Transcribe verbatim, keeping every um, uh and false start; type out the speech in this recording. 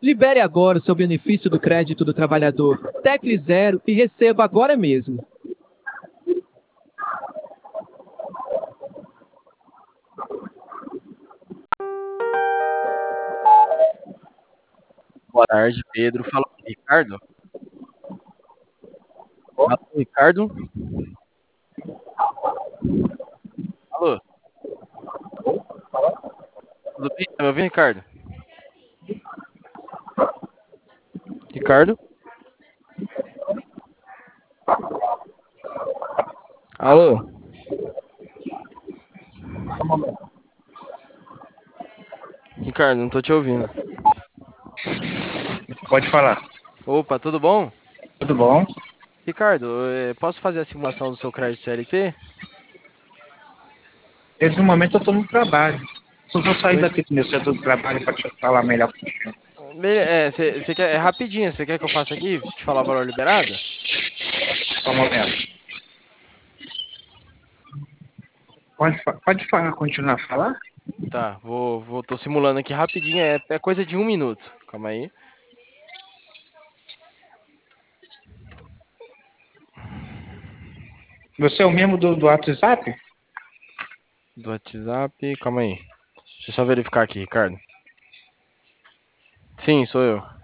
Libere agora o seu benefício do crédito do trabalhador. Tecle zero e receba agora mesmo. Boa tarde, Pedro. Fala com o Ricardo. Fala com o Ricardo. Alô, tudo bem? Tá me ouvindo, Ricardo? Ricardo? Alô? Ricardo, não tô te ouvindo. Pode falar. Opa, tudo bom? Tudo bom? Ricardo, eh, posso fazer a simulação do seu crédito C L T? Nesse momento eu estou no trabalho. Só vou sair Oi? daqui do meu centro do trabalho para te falar melhor contigo. Bele- É, você quer, é rapidinho, você quer que eu faça aqui? Te falar o valor liberado? Só um momento. Pode, fa- pode falar, continuar a falar? Tá, vou, vou, tô simulando aqui rapidinho, é, é coisa de um minuto. Calma aí. Você é o mesmo do, do WhatsApp? Do WhatsApp, calma aí. Deixa eu só verificar aqui, Ricardo. Sim, sou eu.